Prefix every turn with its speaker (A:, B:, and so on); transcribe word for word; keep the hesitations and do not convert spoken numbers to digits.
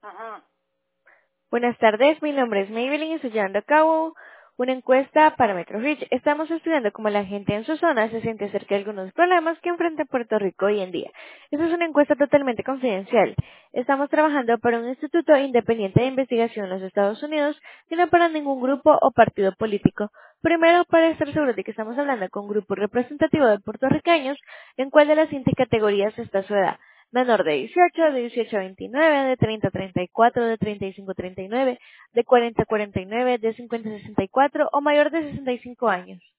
A: Ajá.
B: Buenas tardes, mi nombre es Maybelline y estoy llevando a cabo una encuesta para MetroReach. Estamos estudiando cómo la gente en su zona se siente acerca de algunos problemas que enfrenta Puerto Rico hoy en día. Esta es una encuesta totalmente confidencial. Estamos trabajando para un instituto independiente de investigación en los Estados Unidos y no para ningún grupo o partido político. Primero, para estar seguros de que estamos hablando con un grupo representativo de puertorriqueños, en cuál de las siguientes categorías está su edad: menor de dieciocho, de dieciocho a veintinueve, de treinta a treinta y cuatro, de treinta y cinco a treinta y nueve, de cuarenta a cuarenta y nueve, de cincuenta a sesenta y cuatro o mayor de sesenta y cinco años.